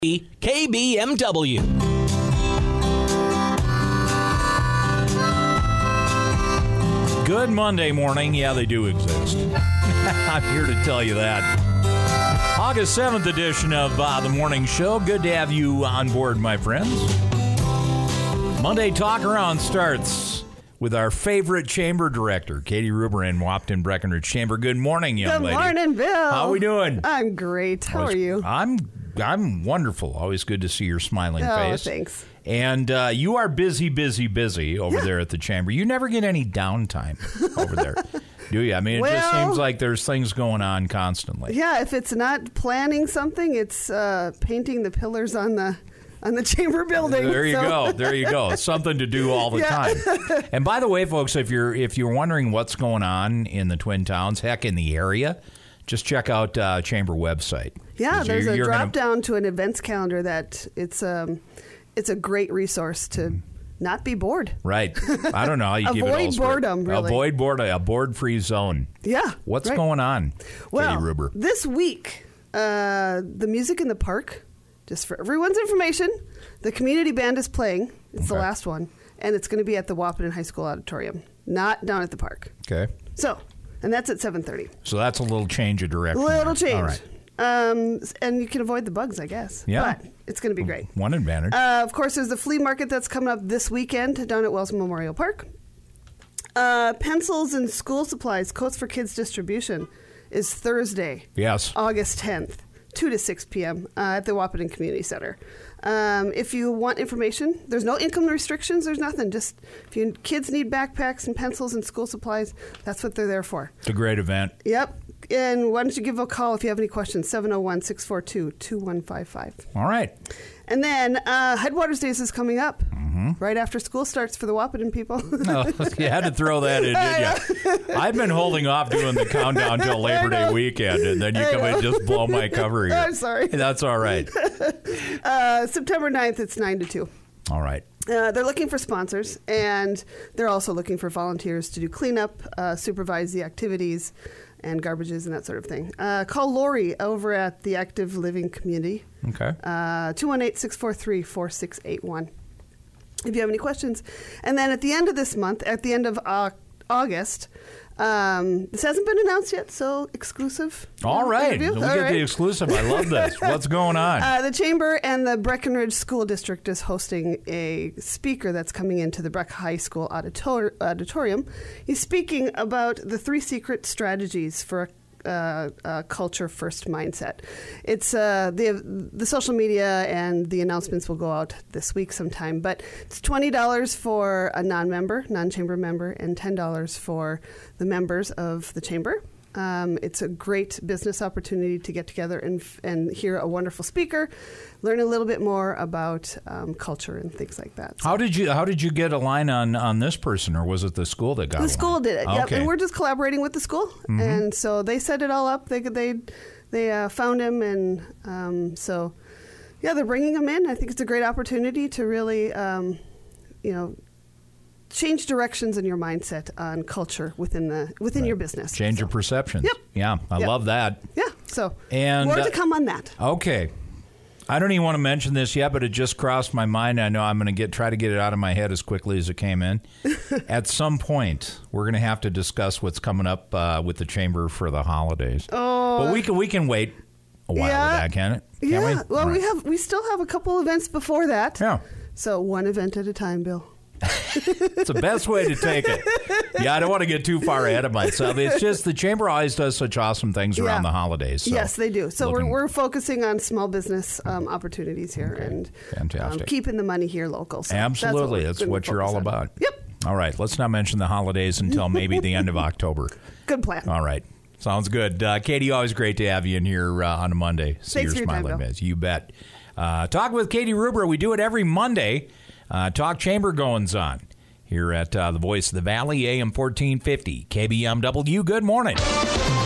KBMW. Good Monday morning. Yeah, they do exist. I'm here to tell you that. August 7th edition of the morning show. Good to have you on board, my friends. Monday Talk Around starts with our favorite chamber director, Katie Ruber in Wahpeton Breckenridge Chamber. Good morning, young lady. Good morning, Bill. How are we doing? I'm great. How are you? I'm wonderful. Always good to see your smiling face. Thanks. And you are busy over there at the chamber. You never get any downtime over there, do you? I mean, it just seems like there's things going on constantly. Yeah, if it's not planning something, it's painting the pillars on the chamber building. There you go. There you go. Something to do all the time. And by the way, folks, if you're wondering what's going on in the Twin Towns, heck, in the area, just check out Chamber website. Yeah, there's a drop down to an events calendar that it's a great resource to not be bored. Right. I don't know how you keep it all Avoid boredom, really. Avoid boredom, a board-free zone. Yeah. What's going on, well, Katie Ruber? This week, the Music in the Park, just for everyone's information, the community band is playing. It's the last one. And it's going to be at the Wahpeton High School Auditorium, not down at the park. Okay. So, and that's at 7:30. So that's a little change of direction. Little change. All right. And you can avoid the bugs, I guess. Yeah. But it's going to be great. One advantage. Of course, there's the flea market that's coming up this weekend down at Wells Memorial Park. Pencils and school supplies, Coats for Kids distribution is Thursday. Yes. August 10th, 2 to 6 p.m. At the Wahpeton Community Center. If you want information, there's no income restrictions. There's nothing. Just if your kids need backpacks and pencils and school supplies, that's what they're there for. It's a great event. Yep. And why don't you give a call if you have any questions, 701-642-2155. All right. And then Headwaters Days is coming up right after school starts for the Wahpeton people. No, you had to throw that in, didn't you? I've been holding off doing the countdown till Labor Day weekend, and then you come in and just blow my cover here. I'm sorry. That's all right. September 9th, it's 9 to 2. All right. They're looking for sponsors, and they're also looking for volunteers to do cleanup, supervise the activities, and garbages and that sort of thing. Call Lori over at the Active Living Community. Okay. 218-643-4681 if you have any questions. And then at the end of this month, at the end of August, this hasn't been announced yet, so exclusive. All right. Interview. We get the exclusive. I love this. What's going on? The Chamber and the Breckenridge School District is hosting a speaker that's coming into the Breck High School auditorium. He's speaking about the 3 secret strategies for a culture-first mindset. It's the social media and the announcements will go out this week sometime, but it's $20 for a non-chamber member, and $10 for the members of the chamber. It's a great business opportunity to get together and hear a wonderful speaker, learn a little bit more about culture and things like that. So How did you get a line on this person, or was it the school that got the one? school did it? Yep. Okay. And we're just collaborating with the school, and so they set it all up. They found him, and so they're bringing him in. I think it's a great opportunity to really change directions in your mindset on culture within your business. Change your perceptions. Yep. Yeah, I love that. Yeah. So And, more to come on that. Okay. I don't even want to mention this yet, but it just crossed my mind. I know I'm going to try to get it out of my head as quickly as it came in. At some point, we're going to have to discuss what's coming up with the chamber for the holidays. Oh, but we can wait a while with that, can it? Can yeah. we? Well, All right. we still have a couple events before that. Yeah. So one event at a time, Bill. It's the best way to take it. Yeah, I don't want to get too far ahead of myself. It's just the chamber always does such awesome things around the holidays. So yes, they do. So we're focusing on small business opportunities here and fantastic. Keeping the money here local. So absolutely, that's what you're all about. Yep. All right, let's not mention the holidays until maybe the end of October. Good plan. All right. Sounds good. Katie, always great to have you in here on a Monday. Thanks for your time, Bill. You bet. Talk with Katie Ruber. We do it every Monday. Talk chamber goings on here at the Voice of the Valley, AM 1450, KBMW. Good morning.